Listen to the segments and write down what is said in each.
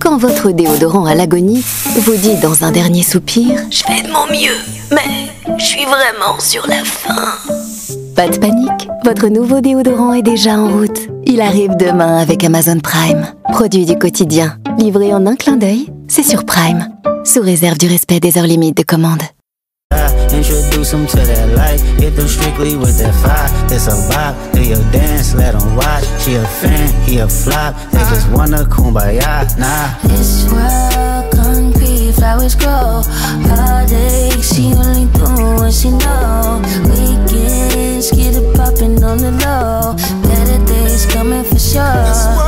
Quand votre déodorant à l'agonie vous dit dans un dernier soupir « Je fais de mon mieux, mais je suis vraiment sur la fin ». Pas de panique, votre nouveau déodorant est déjà en route. Il arrive demain avec Amazon Prime. Produit du quotidien, livré en un clin d'œil, c'est sur Prime. Sous réserve du respect des heures limites de commande. Introduce them to that light, hit them strictly with that fire. It's a vibe, do your dance, let them watch. She a fan, he a flop, they just wanna kumbaya, nah. This world, concrete, flowers grow. Heartache, she only do what she know. Weekends, get it poppin' on the low. Better days coming for sure.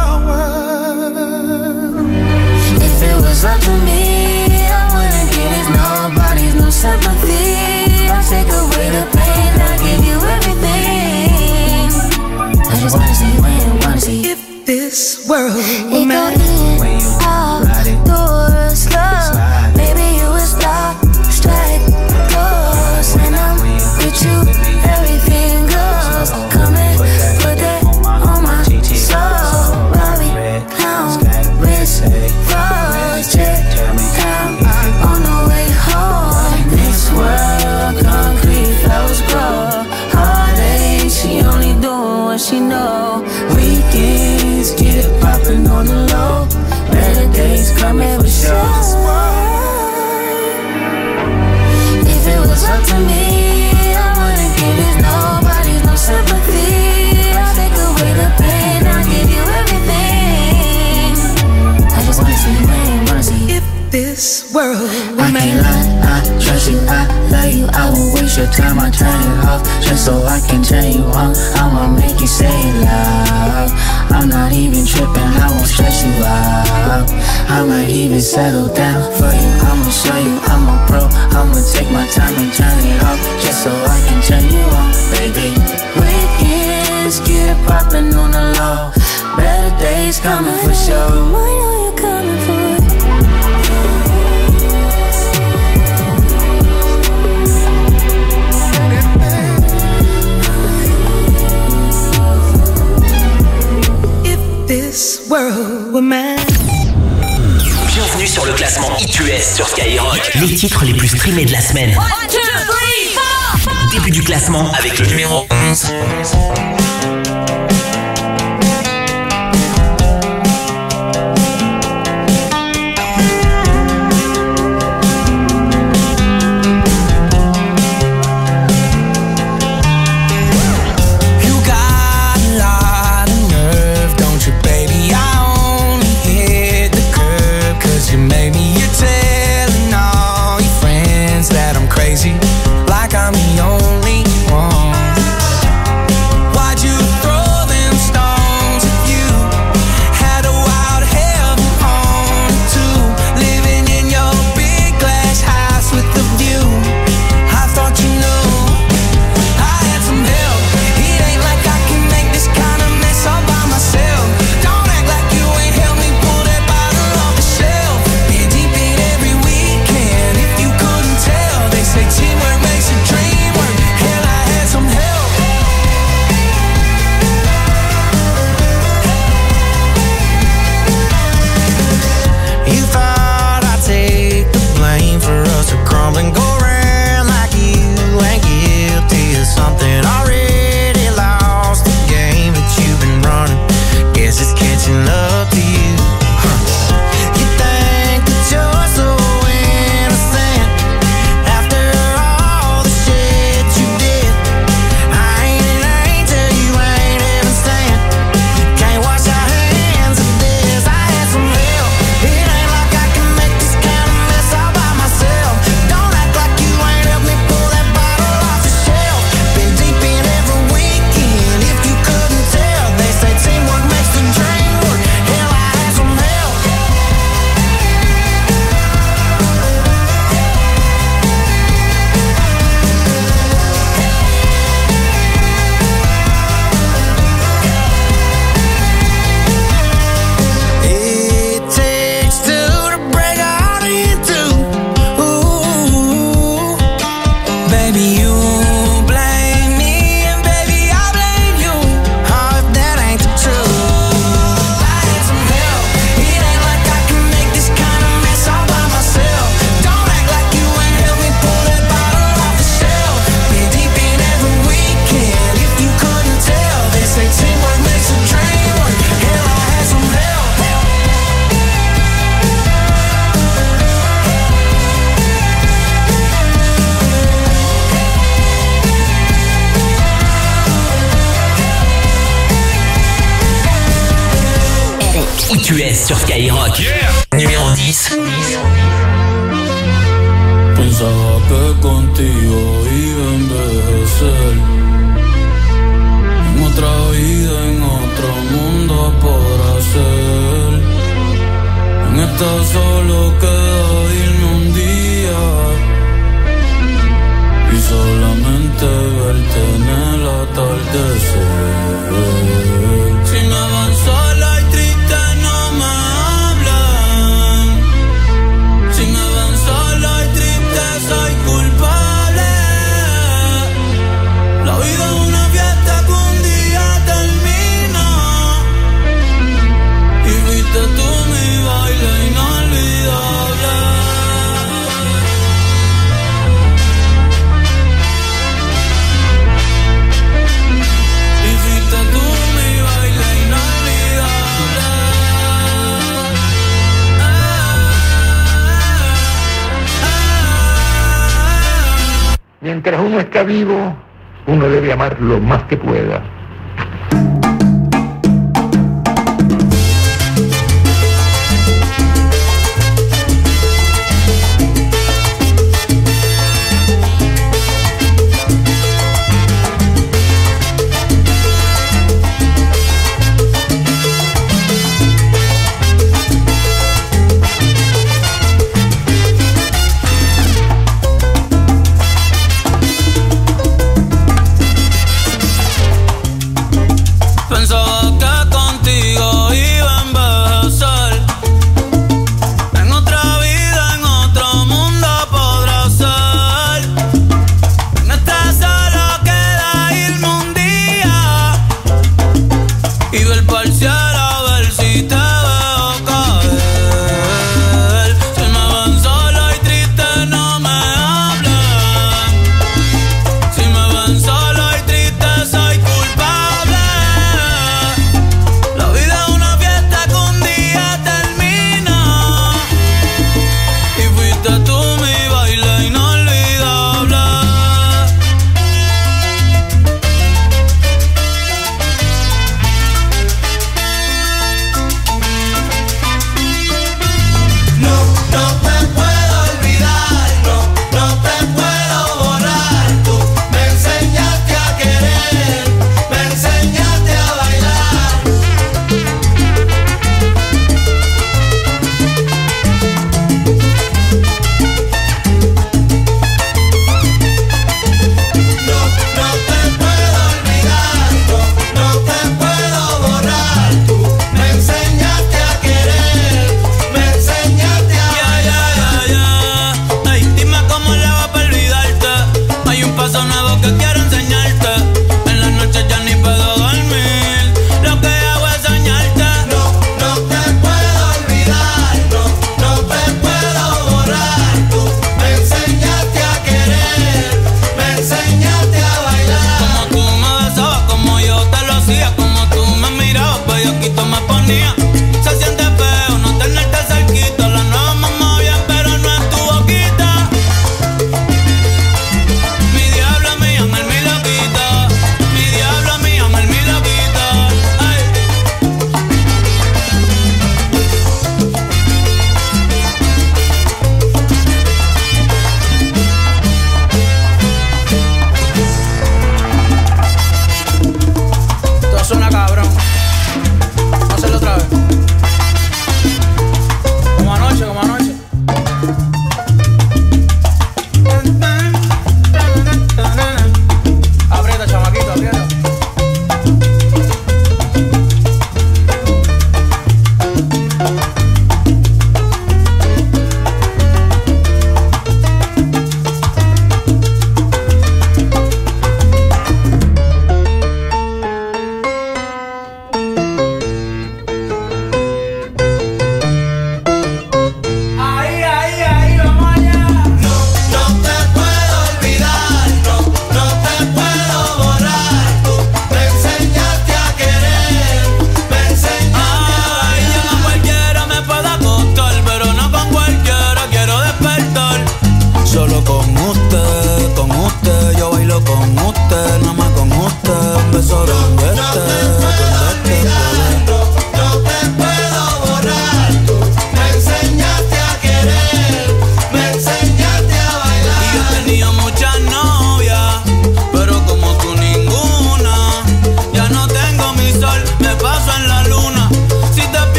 If it was up to me, I wouldn't give it nobody's no sympathy. I'll take away the pain, I'll give you everything. I just wanna see, wanna see. If this world were It go mine, in, out, doors, slow. Maybe you would stop, strike, close. And I'm with you, everything goes. Come and put that on my soul. Robbie, clown, wrist, froze, jet, down, on the way home. This world, concrete, flowers grow. Heartache, she only doing what she know. Weekends, get it poppin' on the low. Better days coming for sure. If it was up to me, I wouldn't give it nobody's no sympathy. I'll take away the pain, I'll give you everything. I just wanna see, wanna see. if this world were I can't mine, lie, I trust you, I love you. I won't waste your time, I turn it off just so I can turn you on. I'ma make you say it loud. I'm not even tripping, I won't stress you out. I might even settle down for you. I'ma show you I'm a pro. I'ma take my time and turn it off just so I can turn you on, baby. Weekends, get it poppin' on the low. Better days coming for sure. I know you're coming for it. if this world were mine. Bienvenue sur le classement iTunes sur Skyrock. Les titres les plus streamés de la semaine. 1, 2, 3, 4. Début du classement avec le numéro 11. You got a lot of nerve, don't you, baby? I only hit the curb 'cause you made me. You're telling all your friends that I'm crazy, like I'm the only one. Why'd you throw them stones if you had a wild heaven on it too? Living in your big glass house with the view. I thought you knew I had some help. It ain't like I can make this kind of mess all by myself. Don't act like you ain't helped me pull that bottle off the shelf. Been deep in every weekend, if you couldn't tell. They say teamwork makes a dream work. Hell, I had some help. You thought I'd take the blame for us to crumble and go around like you ain't guilty of something. Already lost the game that you've been running. Guess it's catching up to you. You think that you're so innocent after all the shit you did. I ain't an angel, you ain't even sent. Can't wash our hands of this. I had some help. It ain't like I I2S sur Skyrock. Numéro 10. Pensaba que contigo iba a envejecer, en otra vida, en otro mundo por hacer. En esta solo queda irme un día y solamente verte en el atardecer. Si me van sola y triste no me hablan, si me van sola y triste soy culpable. La vida es una fiesta que un día termina y fuiste tú mi baile inolvidable. Y fuiste tú mi baile inolvidable. Mientras uno está vivo, uno debe amar lo más que pueda.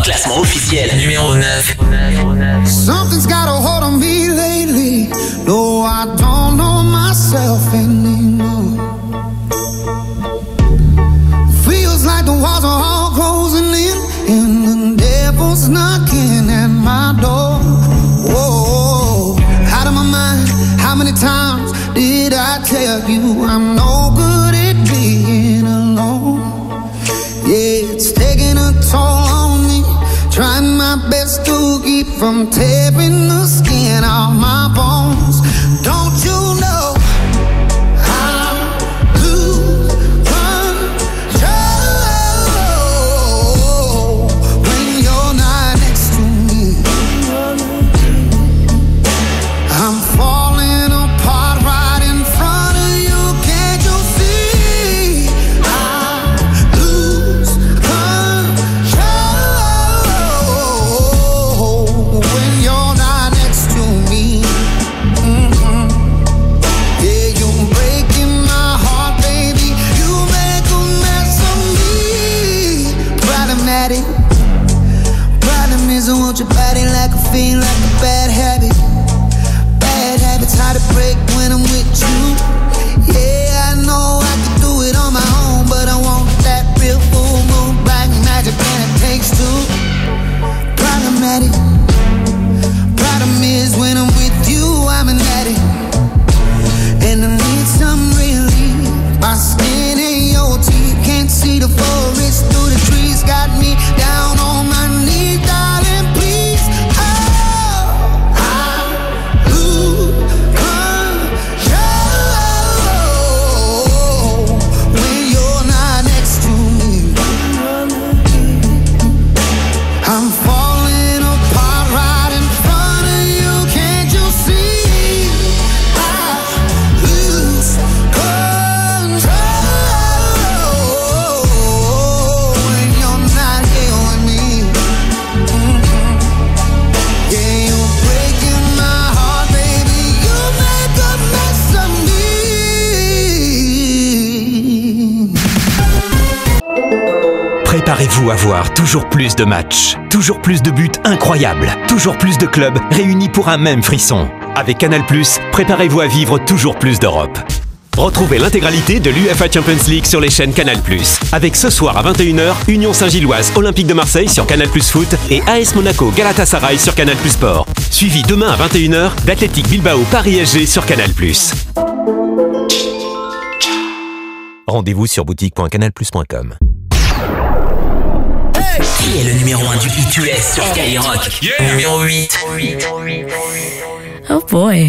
classement officiel. Numéro 9. Something's got a hold on me lately. No, I don't know myself anymore. Feels like the walls are all closing in, and the devil's knocking at my door. Whoa, out of my mind. How many times did I tell you I'm no good at being alone? Yeah, it's taking a toll on me. Trying my best to keep from tearing the skin off my bones. Don't you know I lose control when you're not next to me? I'm falling apart right in front of you. Can't you see? I lose control when you're not next to me. Yeah, you're breaking my heart, baby. You make a mess of me. Problematic. Problem is I want your body like a fiend, like a bad habit. Bad habits hard to break when I'm with you. Yeah, I know I can do it on my own, but I want that real full moon black magic, and it takes two. Problematic. Problem is when I'm with you, I'm an addict, and I need some relief. My skin ain't your teeth, can't see the forest through the trees. Got me down on my knees, darling, please. Oh, I lose control when you're not next to me. I'm falling apart right in front of you. Can't you see? I lose control when you're not here with me. Yeah, you're breaking my heart, baby. You make a mess of me. Préparez-vous à voir toujours plus de matchs, toujours plus de buts incroyables, toujours plus de clubs réunis pour un même frisson. Avec Canal+, préparez-vous à vivre toujours plus d'Europe. Retrouvez l'intégralité de l'UEFA Champions League sur les chaînes Canal+. Avec ce soir à 21h, Union Saint-Gilloise Olympique de Marseille sur Canal+ Foot et AS Monaco Galatasaray sur Canal+ Sport. Suivi demain à 21h d'Athletic Bilbao Paris SG sur Canal+. Rendez-vous sur boutique.canalplus.com. Qui est le numéro 1 du Hit US sur Skyrock? Numéro 8. Oh boy.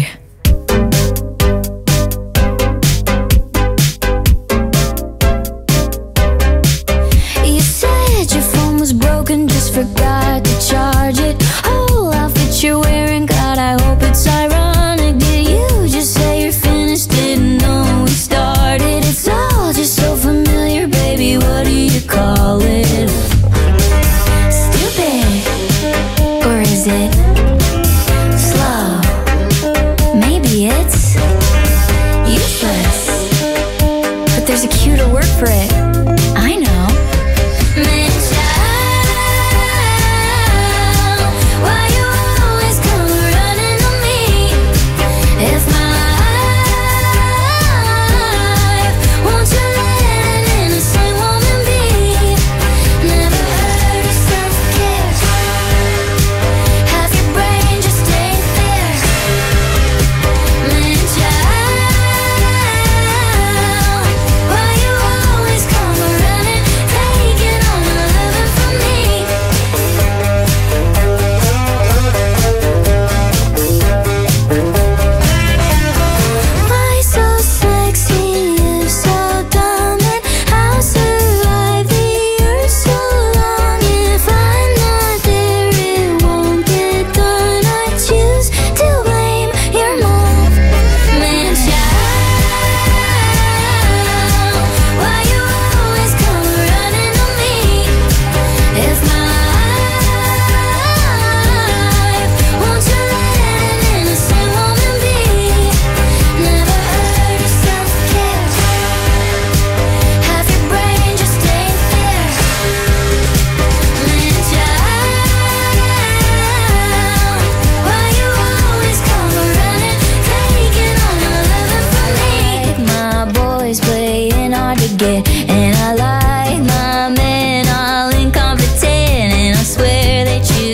You said your phone was broken, just forgot to charge it. Whole outfit you're wearing, God, I hope it's ironic. Did you just say you're finished? Didn't know we started. It's all just so familiar, baby. What do you call it? Stupid, or is it slow? Maybe it's useless, but there's a cuter word for it. I know. Man, child, why you always come running to me?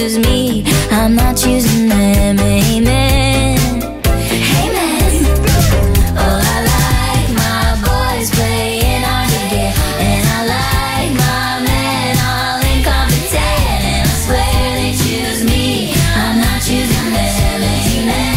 choose me, I'm not choosing them. Amen. Amen. Oh, I like my boys playing hard to get, and I like my men all incompetent. And I swear they choose me, I'm not choosing them. Amen.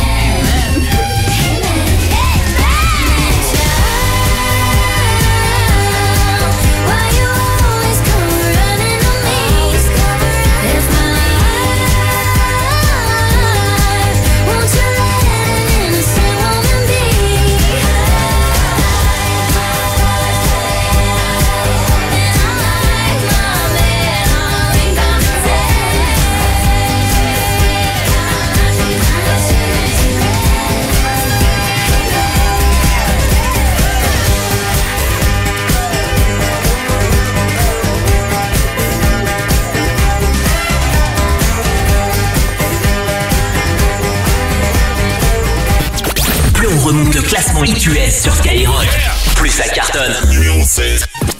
Remonte le classement IQS sur Skyrock. Plus ça cartonne. Numéro 16.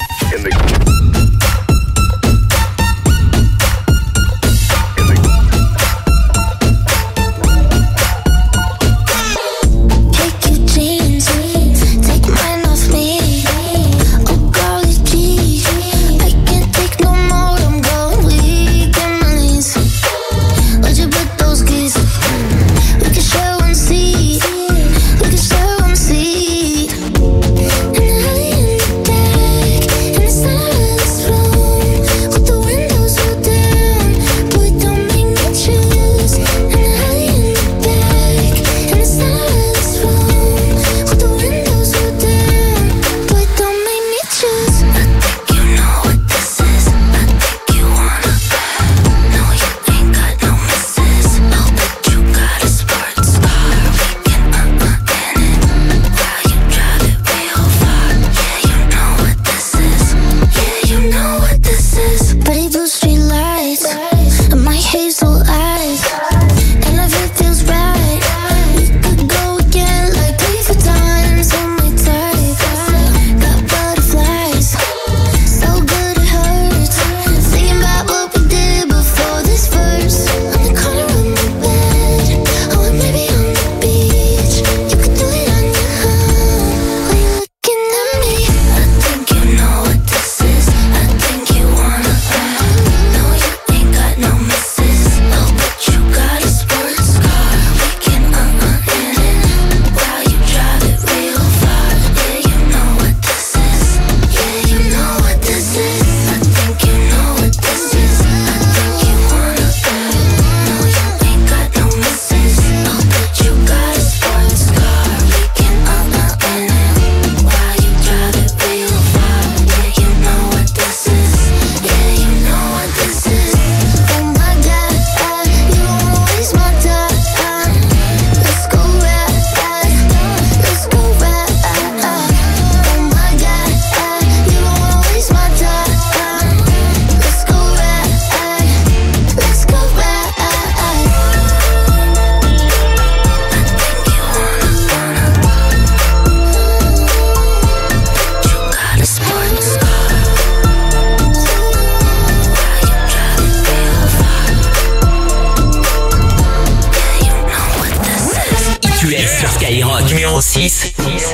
Numéro 6.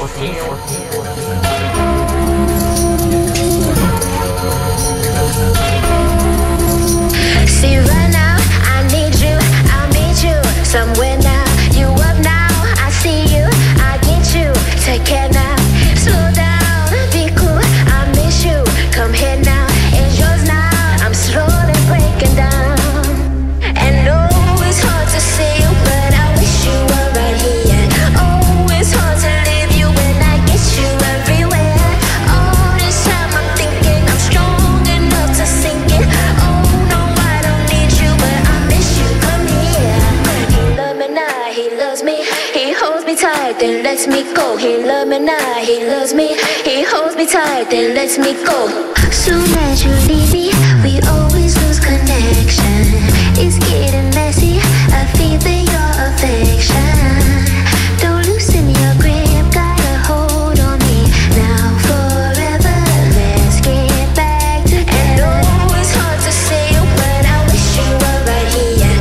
See right now, I need you, I'll meet you somewhere now. You up now, I see you, I get you. Take care now, slow down, be cool, I miss you. Come here now, it's yours now. I'm slowly breaking down. And no, it's hard to see you, but I wish you were right here. Oh, it's hard to leave you when I get you everywhere. All this time I'm thinking I'm strong enough to sink it. Oh no, I don't need you, but I miss you. Come here. He loves me now, he loves me. He holds me tight, then lets me go. He loves me now, he loves me. He holds me tight, then lets me go. Soon as you leave me, we always lose connection. It's getting messy, I feel your affection. Don't loosen your grip, got a hold on me. Now forever, let's get back together. And oh, it's hard to say, but I wish you were right here.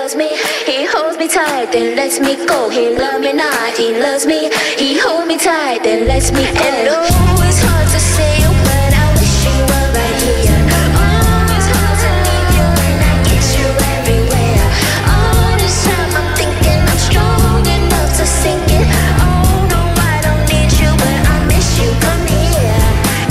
loves me, he holds me tight, then lets me go. He loves me not, he loves me, he holds me tight, then lets me go. And oh, it's hard to say, but I wish you were right here. Oh, it's hard to leave you and I get you everywhere. All this time I'm thinking I'm strong enough to sink it. Oh no, I don't need you, but I miss you. Come here.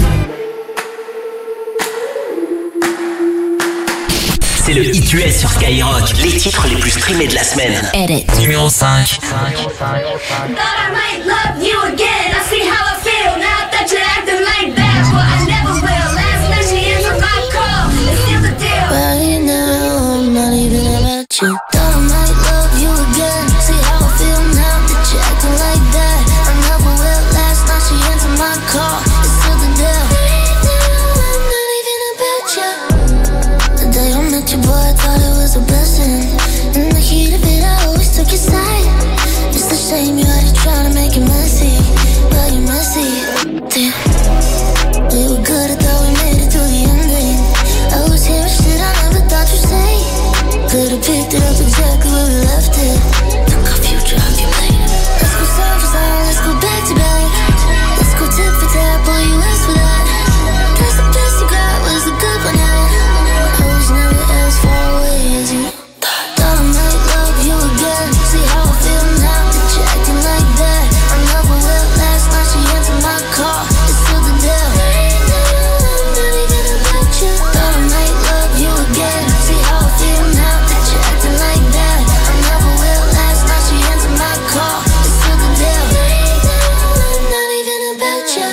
C'est le Hit US sur Skyrock, les titres les plus streamés de la semaine. Edit. Numéro 5. Thought I might love you again. I see how I feel now that you're acting like that, but I never will. Last night she answered my call. It's still the deal. Right now, I'm not even about you. Thought I might love you again. See how I feel now that you're acting like that. I never will. Last night she answered my call. It's still the deal. Right now, I'm not even about you. The day I met you, boy, I thought it was a blessing. In the heat of it, I always took your side. It's a shame you had to try to make it messy, but you're messy. Damn, we were good, I thought we made it through the ending. I was hearing shit I never thought you'd say. Could've picked it up exactly where we left it. Took our future off your plate. Let's go side for side, let's go back to back. Let's go tip for tap, boy, you asked for that. Guess the best you got was a good one. I was never as far away as you. Thought I might love you again. See how I feel now that you're acting like that. I never will. Last night she answered my call. It's still the deal. Right now, I'm not even about you. Thought I might love you again. See how I feel now that you're acting like that. I never will. Last night she answered my call. It's still the deal. Right now, I'm not even about you.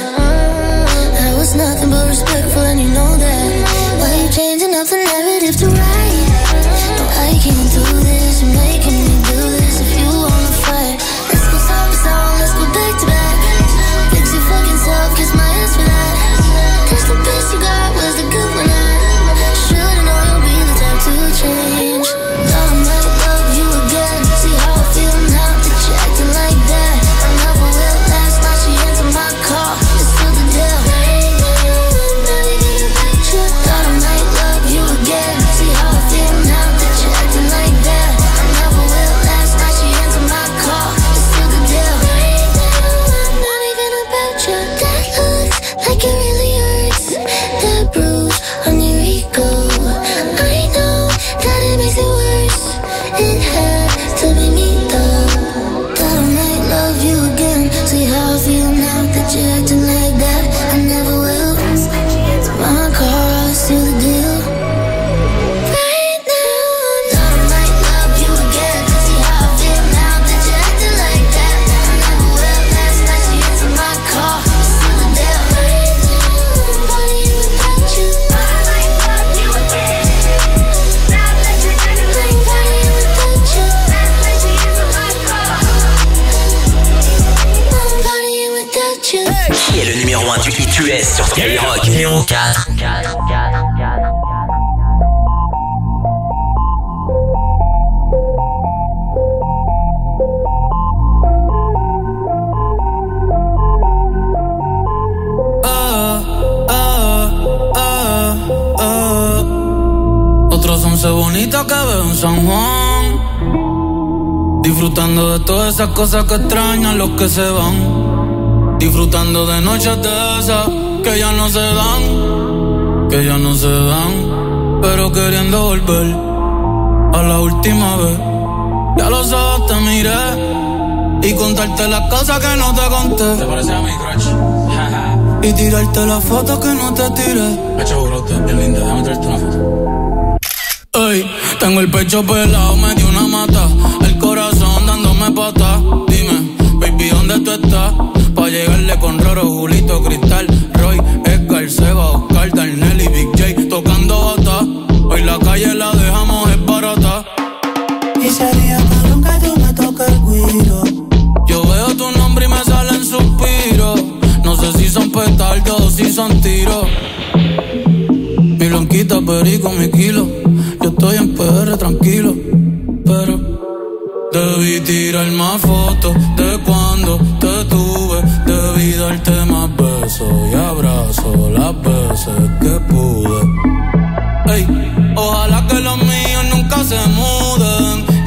I was nothing but respectful and you know that. Why you changing up the narrative to right? No, I can't do this. You're making me do this. If you wanna fight, let's go side by side. Let's go back to back. Fix your fucking self, kiss my ass for that. Cause the best you got was the good one. Should've known you'll be the type to change. Thought I might love you again. See how I feel now that you're acting like that. I never will. Last night she answered my call. It's still the deal. Right now, I'm not even about you. Thought I might love you again. See how I feel now that you're acting like that. I never will. Last night she answered my call. It's still the deal. Right now, I'm not even about you. That looks like it really hurts. That bruise on your ego. I know that it makes it worse. It had to be me though. Thought I might love you again. See how I feel now that you're acting like that. I never will. My car, I'll seal the deal. Right now, thought I might love you again. See how I feel now that you're acting like that. I never will. Last night she answered my call. It's still the deal. Right now, I'm partying without you. Thought I might love you again. Now that you're acting like partying without you. Last night she answered my call. I'm partying without you. Qui est le numéro 1 du Hit US sur Skyrock? Numéro 4. Otros 11 bonitas que veo en San Juan, disfrutando de todas esas cosas que extrañan los que se van, disfrutando de noches de esas que ya no se dan, que ya no se dan, pero queriendo volver a la última vez. Ya los ojos te miré y contarte las cosas que no te conté. ¿Te parece a mi crush? Y tirarte las fotos que no te tiré. Hecho brote, bien linda, déjame traerte una foto. Ey, tengo el pecho pelado, me dio una mata, el corazón dándome patas. Dime, baby, ¿dónde tú estás? Pa' llegarle con Roro, Julito, Cristal, Roy, Edgar, Seba, Oscar, Darnell y Big J tocando bata. Hoy la calle la dejamos es barata. Y sería cabrón que tú me toques el guiro. Yo veo tu nombre y me salen suspiros. No sé si son petardos o si son tiros. Mi blanquita, perico, mi kilo. Yo estoy en PR tranquilo, pero debí tirar más fotos de cuando te tuve. Debí darte más besos y abrazos las veces que pude. Ey, ojalá que los míos nunca se muden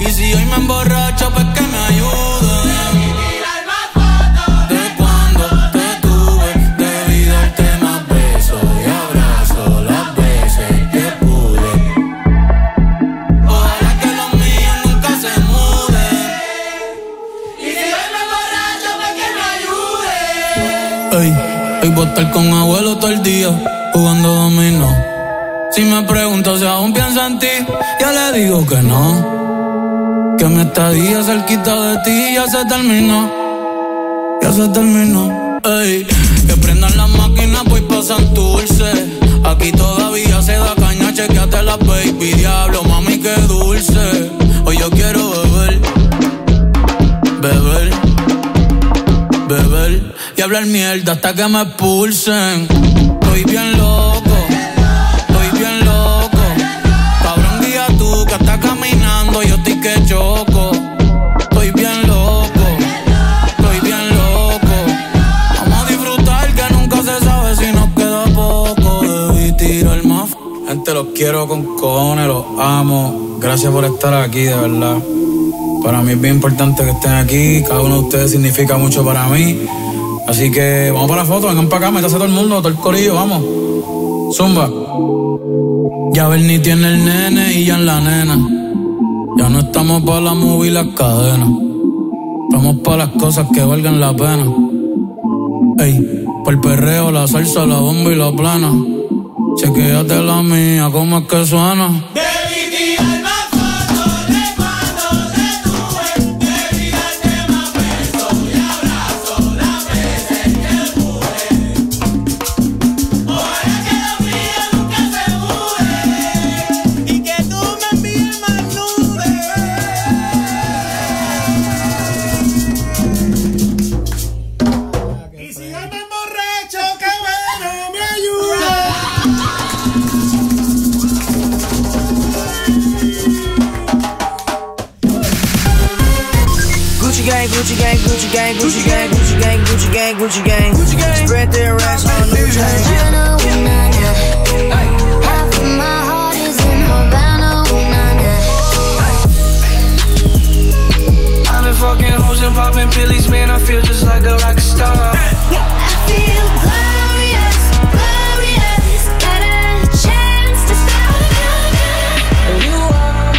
puedo estar con abuelo todo el día, jugando dominó. Si me pregunto si aún pienso en ti, yo le digo que no. Que mi estadía cerquita de ti ya se terminó. Ya se terminó. Ey, que prendan las máquinas, voy pa' Santurce. Aquí todavía se da caña, chequeate la baby. Diablo, mami, qué dulce. Hoy yo quiero beber, beber, beber y hablar mierda hasta que me expulsen. Estoy bien loco, estoy bien loco. Cabrón, guía tú que estás caminando, yo estoy que choco. Estoy bien loco, estoy bien loco. Vamos a disfrutar que nunca se sabe si nos queda poco. Debí tirar más. Gente, los quiero con cojones, los amo. Gracias por estar aquí, de verdad. Para mí es bien importante que estén aquí. Cada uno de ustedes significa mucho para mí. Así que vamos para la foto, vengan para acá, métase todo el mundo, todo el corillo, vamos. Zumba. Ya Bernie tiene el nene y ya en la nena. Ya no estamos para la movie y las cadenas. Estamos para las cosas que valgan la pena. Ey, por el perreo, la salsa, la bomba y la plana. Chequéate la mía, cómo es que suena. Gucci gang, Gucci gang, Gucci gang, Gucci gang, Gucci gang, Gucci gang, Gucci gang. Spread their racks on new chain. Half of my heart is in Havana, I've been fucking hoes and popping pillies, man. I feel just like a rock star. I feel glorious, glorious. Got a chance to start again. You are.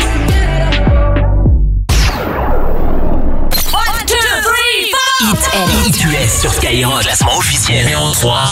1, 2, 3, 4. Hit US sur Skyrock, classement officiel. Numéro 3.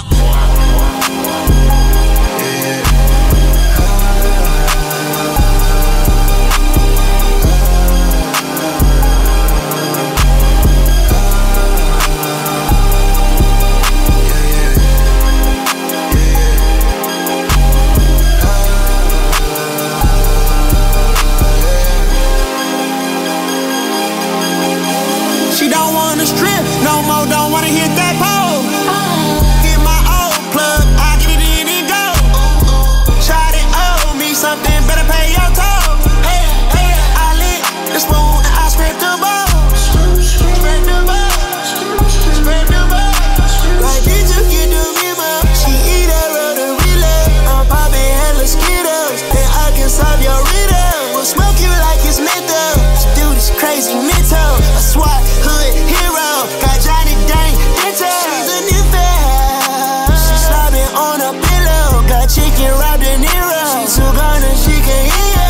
She don't wanna strip no more, don't wanna hit that pole. Get my old plug, I get it in and go. Shawty owe me something, better pay your toll. Hey, hey, I lit the spoon and I scrape the balls. Scrape the balls, scrape the balls. Like did you get the memo? She eat that road and relay. I'm popping hella Skittles, and I can solve your riddle. We'll smoke you like it's menthol. This dude is crazy mental. A SWAT hood hero, got Johnny Dang dental. She's a new fan. She slobbing on a pillow, got chicken wrapped in Nero. She too gone and she can't hear.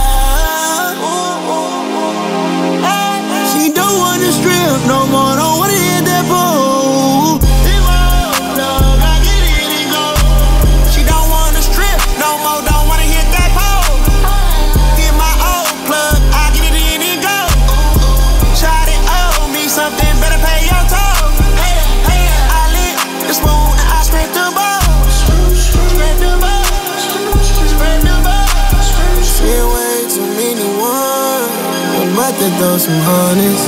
She don't wanna strip no more, don't wanna hit that pole. She don't wanna strip no more, don't wanna hit that pole. Get my old plug, I get it in and go. Shawty owe me something, better pay your toll. Hey, hey, I lit the spoon and I scrape the balls. Scrape the balls, scrape the balls. Seen way too many ones, I'm about to throw some honeys.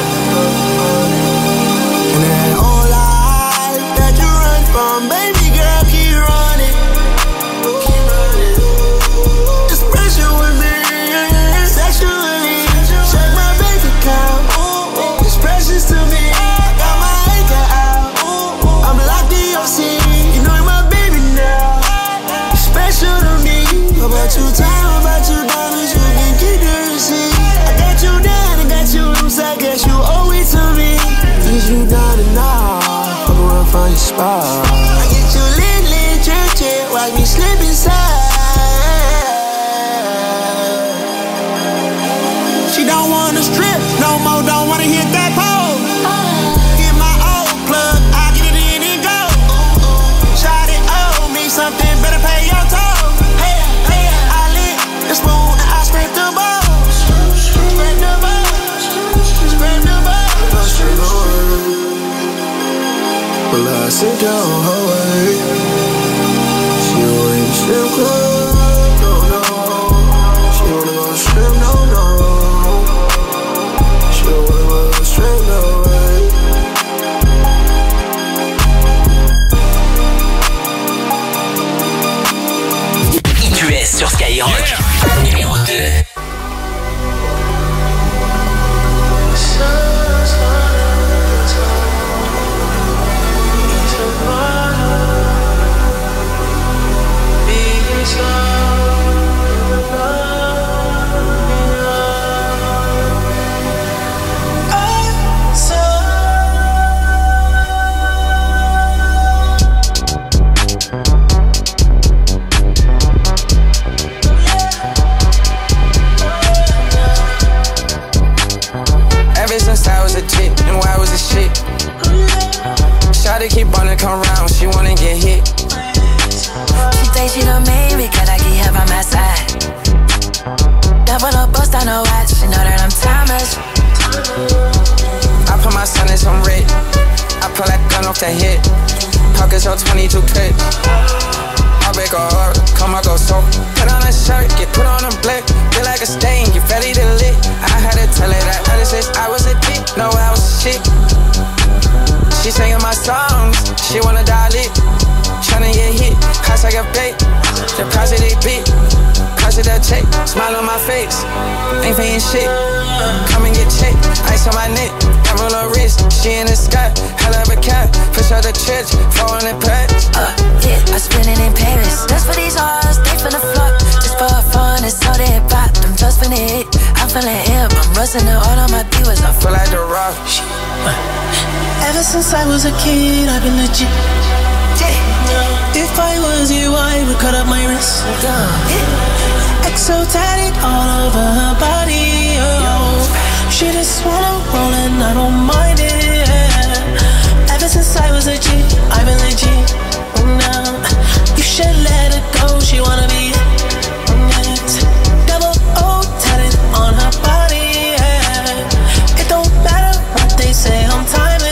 And that whole life that you run from, baby girl, keep running. Keep running. It's pressure with me, sexually. Check my bank account, it's precious to me. I got my anchor out, I'm locked in your scene. You know you're my baby now, you're special to me. About you time, about you diamonds, you can keep the receipt. I got you down, I got you loose, I guess you owe it to me. Is you down and out, I'm gonna find your spot. I get you lit, lit, church it, watch me slip inside. She don't wanna strip no more, don't wanna hit that pole. Get my old plug, I get it in and go. sit down her way. She wanna go strip club, no, no. She wanna go strip, no, no. She wanna go strip, no way. IQS sur Skyrock, numéro 2. Shawty keep wanna come round, she wanna get hit. She think she the main because I keep her by my side. Double up, bust on her watch, she know that I'm timeless. I put my son in some red. I pull that gun off the hip. Pockets on 22 clips. I break her heart, come I go so. Put on a shirt, get put on a black. Feel like a stain, get ready to lit. I had to tell her that ever since I was a kid. No, I was shit. She singing my songs, she wanna die lit. Tryna get hit, cost like a bait. The price of they beat, cost of that check. Smile on my face, ain't paying shit. Come and get checked, ice on my neck. Emerald on wrist, she in the sky. Hell of a cat, push out the church, 400 packs. Yeah, I spend it in Paris. Just for these hoes, they finna flock. Just for fun, it's so they pop. Them just finna hit, I'm feeling hip. I'm rusting the all on my viewers. I feel like the rock. Ever since I was a kid, I've been legit. If I was you, I would cut up my wrist. Exo tatted all over her body. Oh, she just wanna roll and I don't mind it. Ever since I was a G, I've been legit. Now you should let her go. She wanna be it. Double O tatted on her body. It don't matter what they say. I'm timeless.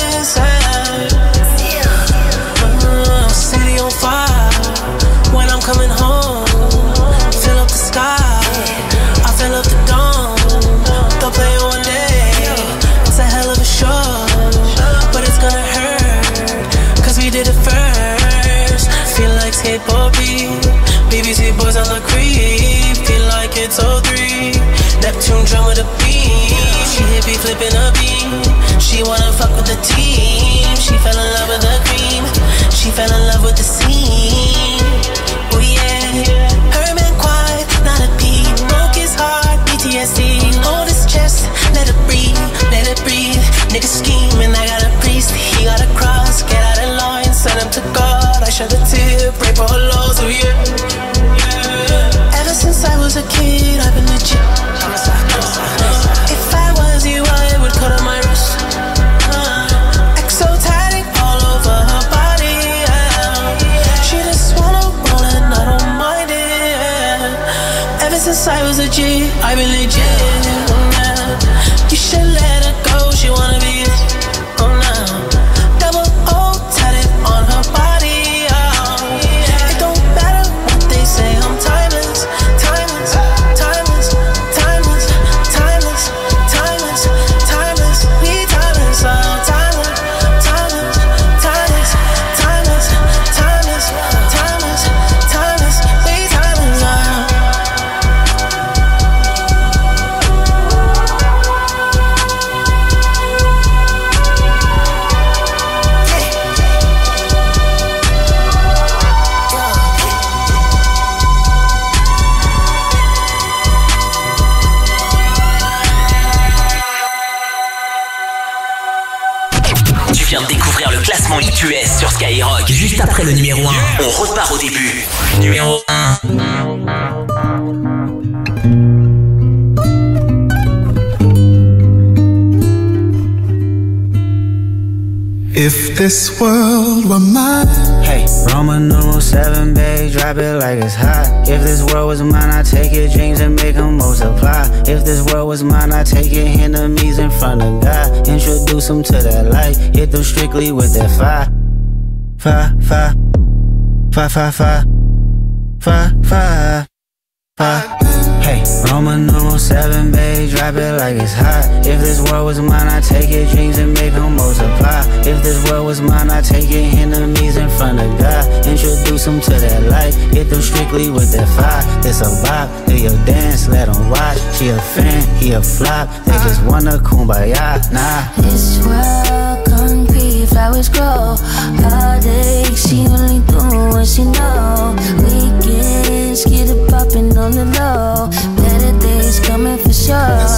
City on fire when I'm coming home. Fill up the sky, I fill up the dome. Don't play it one day, it's a hell of a show. But it's gonna hurt, cause we did it first. Feel like skateboard beat, BBC boys on the creep. Feel like it's 03, Neptune drum with a beat. She hit me flipping a beat. She wanna fuck with the team. She fell in love with the cream. She fell in love with the scene. Oh yeah. Her man quiet, not a peep. Broke his heart, PTSD. Hold his chest, let it breathe, let it breathe. Nigga scheming, I got a priest. He got a cross, get out of line, send him to God. I shed a tear, pray for her lows, oh yeah. Ever since I was a kid, I've been legit. If I was you, I would cut on my wrist. Exotic all over her body. She just wanna roll and I don't mind it. Ever since I was a G, I've been legit. You should let her go, she wanna be it. Oh no, double O tatted on her body. It don't matter what they say, I'm timeless, timeless, timeless, timeless, timeless, timeless, timeless. We timeless, timeless, timeless, timeless, timeless, timeless, timeless, timeless. We timeless. Tu viens de découvrir le classement IQS sur Skyrock. Juste après le numéro 1, on repart au début. Numéro 1. If this world were mine. Hey, Roman numeral 7, babe, drop it like it's hot. If this world was mine, I'd take your dreams and make them multiply. If this world was mine, I'd take your enemies in front of God. Introduce them to that light, hit them strictly with that fire. 5, 5, 5, 5, 5, 5, 5, 5. Hey, Roman numeral 7, babe, drop it like it's hot. If this world was mine, I'd take your dreams and make them multiply. If this world was mine, I'd take your enemies in front of God. Introduce them to that light, hit them strictly with that fire. This a bop, do your dance, let them watch. She a fan, he a flop, they just wanna kumbaya, nah. This world concrete, flowers grow. Heartache, she only doing what she know. Weekends, get it poppin' on the low. Better days coming for sure.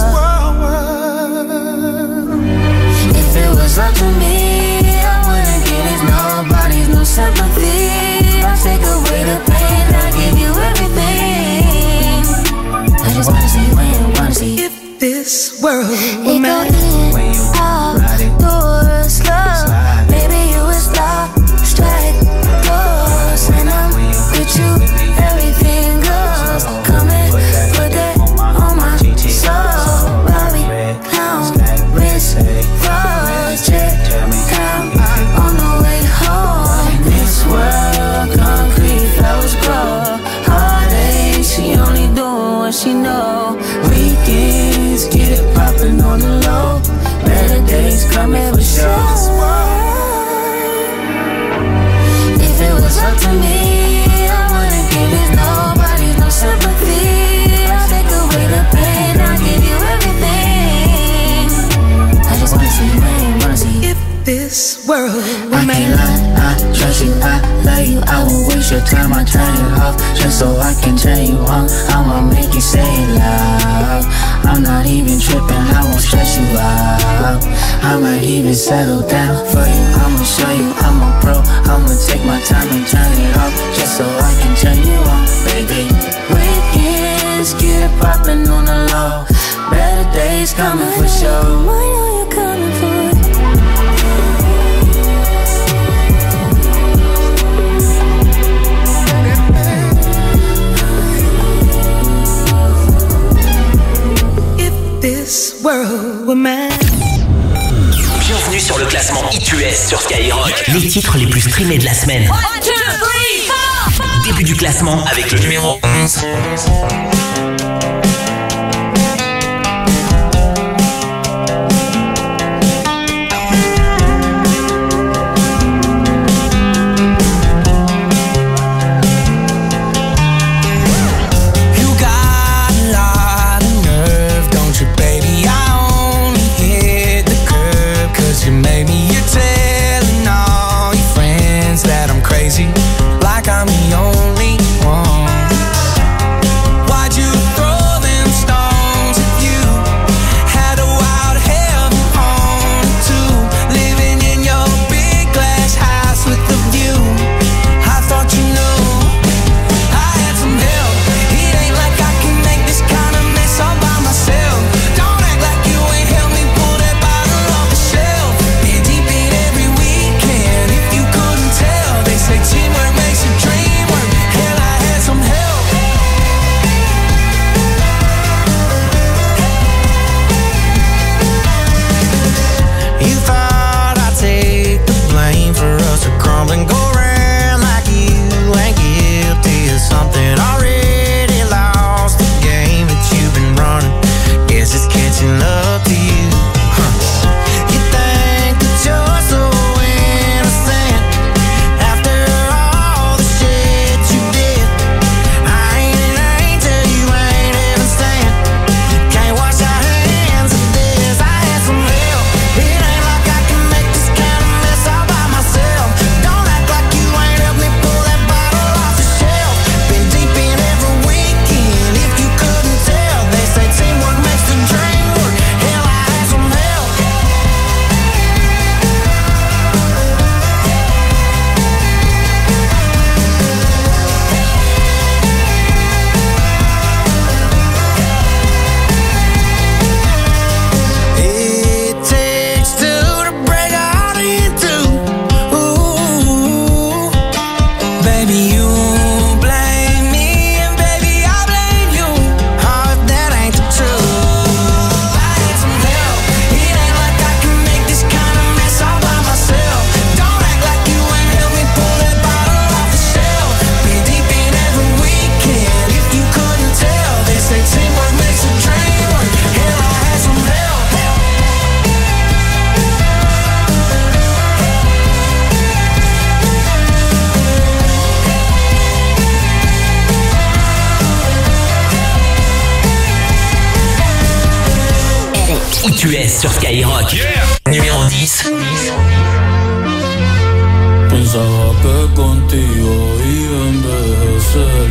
If it was up to me, I wouldn't get it. Nobody's no sympathy. I take away the pain, I give you everything. I just wanna see when, wanna see if this world were it mine. go in, out, door, slow. Baby, you a star, strike, goes. And I'm with you, everything goes. Come and put that on my soul. Bobby, clown, wrist, frost, check, down, on the way home. This world, concrete, flowers grow. Heartache, she only doing what she know. Weekends, get it poppin' on the low. Better days coming for sure. If it was up to me, I wouldn't give it. Nobody's no sympathy. I'll take away the pain, I'll give you everything. I just wanna see when, wanna see if this world were I mine. can't lie, I trust you, I love you. I will waste your time, I turn it off just so I can turn you on. I'ma make you say it loud. I'm not even tripping, I won't stress you out. I might even settle down for you. I'ma show you I'm a pro. I'ma take my time and turn it off just so I can turn you on, baby. Weekends, get it poppin' on the low. Better days coming for sure. I know you're coming for it. This world were mine. Bienvenue sur le classement iTunes sur Skyrock. Les titres les plus streamés de la semaine. 1, 2, 3, 4. Début du classement avec le numéro 11. Like I'm the only one. Why'd you ITUS sur Skyrock. Numéro 10. Pensaba que contigo iba a envejecer,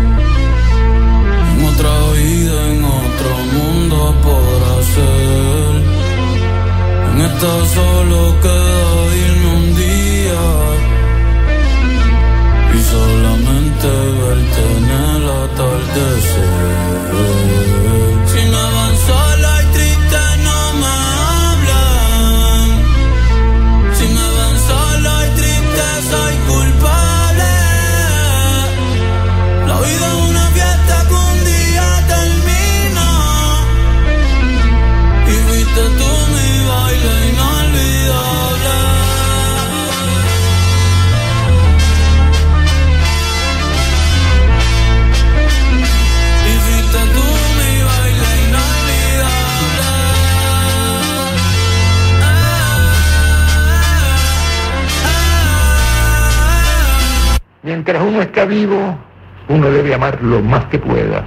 en otra vida, en otro mundo por hacer. En esta solo queda irme un día y solamente verte en el atardecer. Si me van sola y triste no me hablan. Si me van sola y triste soy culpable. La vida es una fiesta que un día termina y fuiste tú mi baile inolvidable. Y fuiste tú mi baile inolvidable. Mientras uno está vivo, uno debe amar lo más que pueda.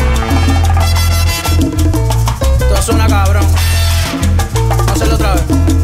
Suena cabrón. Vamos a hacerlo otra vez.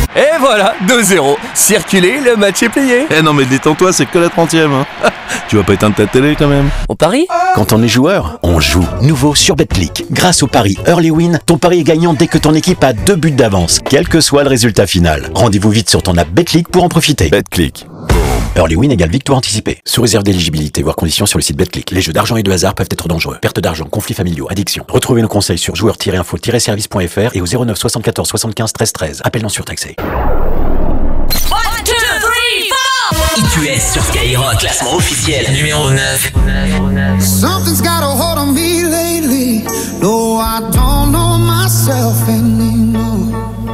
Et voilà, 2-0. Circulez, le match est plié. Eh non mais détends-toi, c'est que la 30e. Hein. Tu vas pas éteindre ta télé quand même. On parie ? Quand on est joueur, on joue. Nouveau sur Betclic. Grâce au pari Early Win, ton pari est gagnant dès que ton équipe a 2 buts d'avance, quel que soit le résultat final. Rendez-vous vite sur ton app Betclic pour en profiter. Betclic. Early Win égale victoire anticipée. Sous réserve d'éligibilité, voire conditions sur le site Betclic. Les jeux d'argent et de hasard peuvent être dangereux. Perte d'argent, conflits familiaux, addiction. Retrouvez nos conseils sur joueurs-info-service.fr et au 09 74 75 13 13. Appel non surtaxé. ITUS sur Skyrock, classement officiel numéro 9. Something's got a hold on me lately. No, I don't know myself anymore.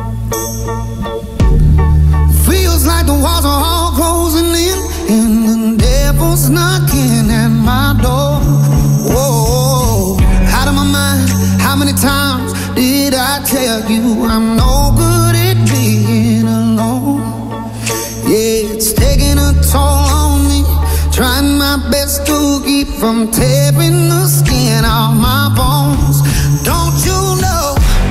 Feels like the walls are all closing in, and the devil's knocking at my door. Whoa, out of my mind. How many times did I tell you I'm no good at being alone? Yeah, it's taking a toll on me. Trying my best to keep from tearing the skin off my bones. Don't you know?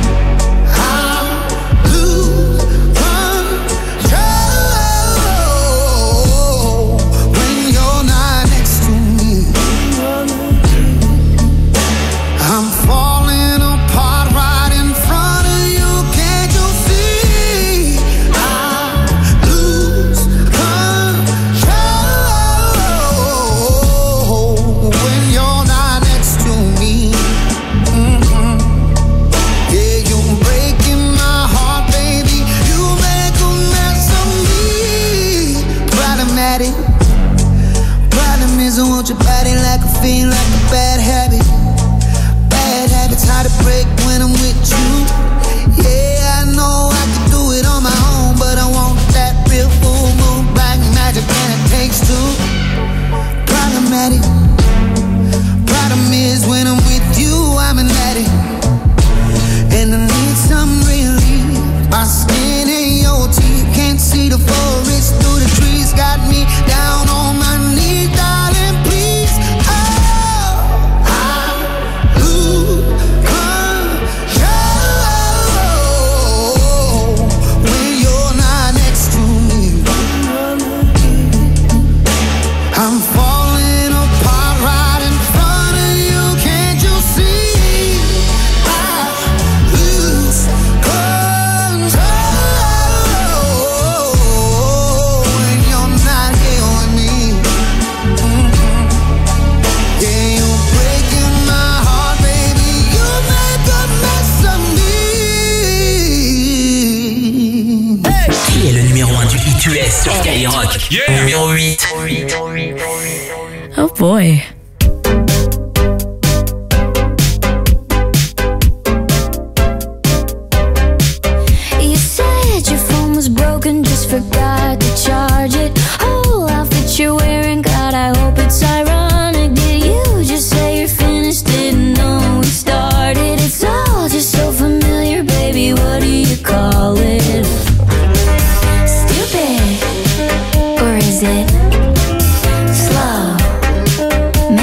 Want your body like a fiend, like a bad habit. Bad habits hard to break when I'm with you. Yeah, I know I can do it on my own, but I want that real full moon, black magic, and it takes two. Problematic. Problem is when I'm with you, I'm an addict, and I need some relief. My skin ain't your teeth, can't see the forest through the trees. Got me down on my knees, darling. Sur Skyrock, numéro 8. Oh boy. You said your phone was broken, just forgot to charge it. Whole outfit you're wearing, God, I hope it's ironic. Did you just say you're finished? Didn't know we started. It's all just so familiar, baby. What do you call it? Stupid. Or is it slow?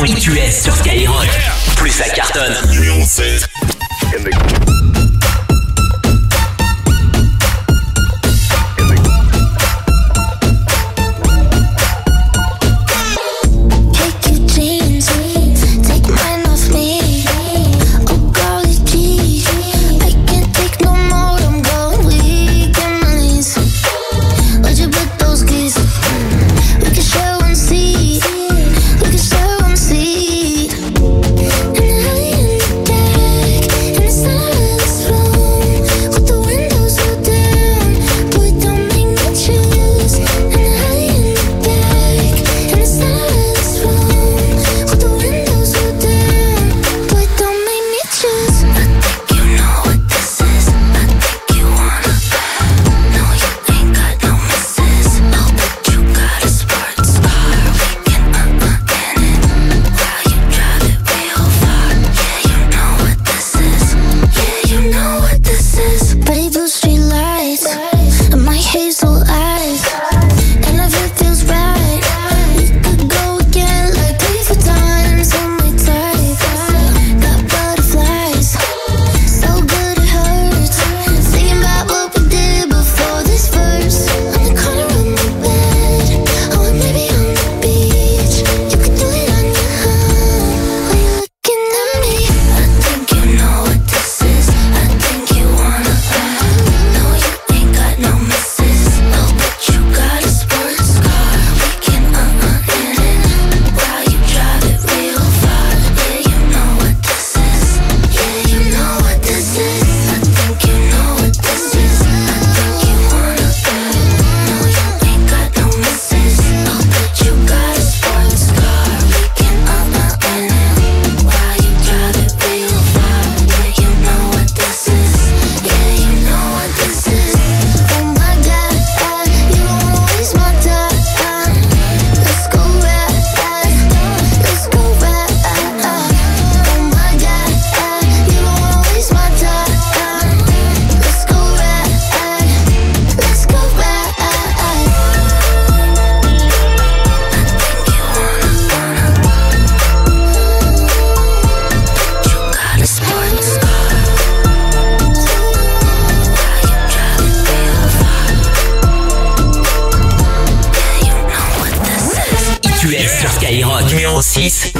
ITUS sur Skyrock. Plus ça cartonne. Numéro 16. Numéro 6.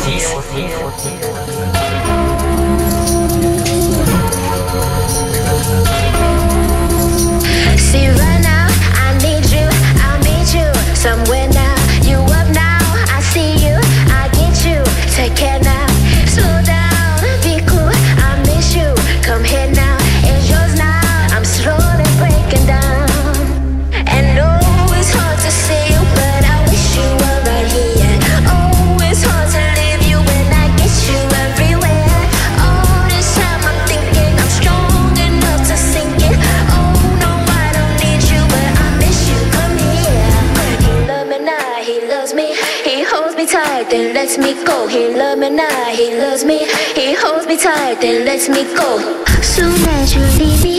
See right now, I need you, I'll meet you somewhere now. You up now, I see you, I get you. Take care now, slow down, be cool, I miss you. Come here now, it's yours now. I'm slowly breaking down. And no, it's hard to see you, but I wish you were right here. Oh, it's hard to leave you when I get you everywhere. All this time I'm thinking I'm strong enough to sink it. Oh no, I don't need you, but I miss you. Come here. He love me now, he loves me. He holds me tight, then lets me go. He love me now, he loves me. He holds me tight, then lets me go. Soon as you leave me,